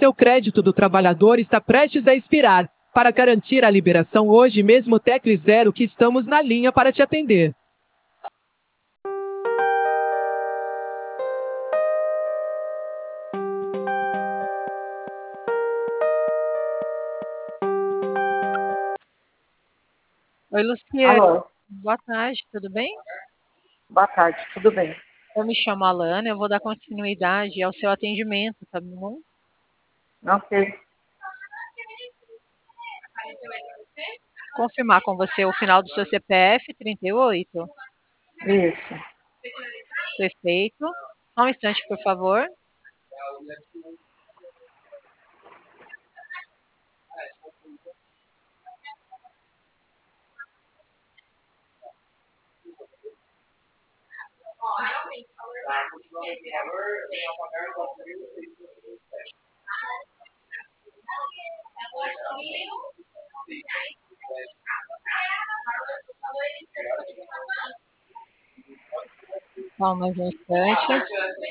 Seu crédito do trabalhador está prestes a expirar. Para garantir a liberação hoje mesmo, tecle 0 que estamos na linha para te atender. Oi, Luciana. Alô, Boa tarde, tudo bem? boa tarde, tudo bem? Eu me chamo Alana, eu vou dar continuidade ao seu atendimento, tá bom? Não sei. Confirmar com você o final do seu CPF 38. Isso. Perfeito. Só um instante, por favor. Só mais um instante.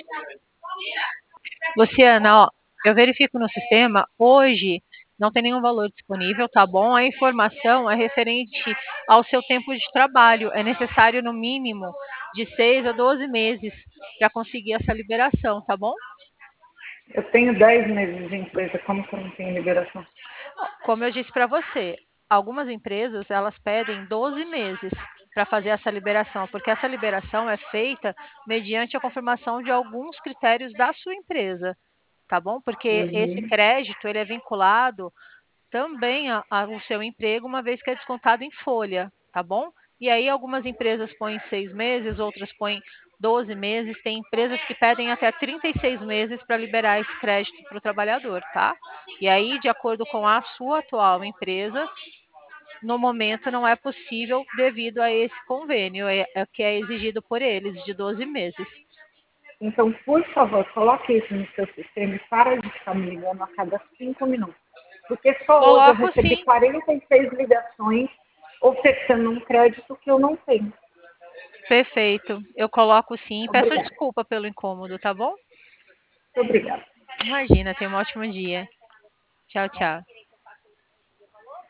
Luciana, ó, eu verifico no sistema, hoje não tem nenhum valor disponível, tá bom? A informação é referente ao seu tempo de trabalho. É necessário, no mínimo, de 6 a 12 meses para conseguir essa liberação, tá bom? Eu tenho 10 meses de empresa, como que eu não tenho liberação? Como eu disse para você, algumas empresas elas pedem 12 meses para fazer essa liberação, porque essa liberação é feita mediante a confirmação de alguns critérios da sua empresa, tá bom? Porque esse Uhum. crédito ele é vinculado também ao seu emprego, uma vez que é descontado em folha, tá bom? E aí algumas empresas põem 6 meses, outras põem 12 meses, tem empresas que pedem até 36 meses para liberar esse crédito para o trabalhador, tá? E aí, de acordo com a sua atual empresa, no momento não é possível devido a esse convênio, que é exigido por eles, de 12 meses. Então, por favor, coloque isso no seu sistema e para de ficar me ligando a cada 5 minutos. Porque só hoje eu Coloco recebi sim. 46 ligações oferecendo um crédito que eu não tenho. Perfeito. Eu coloco sim. Peço Obrigada. desculpa pelo incômodo, tá bom? Muito obrigada. Imagina, tenha um ótimo dia. Tchau, tchau.